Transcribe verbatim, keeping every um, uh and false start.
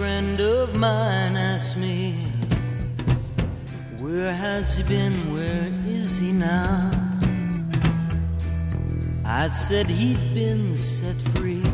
friend of mine asked me, where has he been, where is he now? I said he'd been set free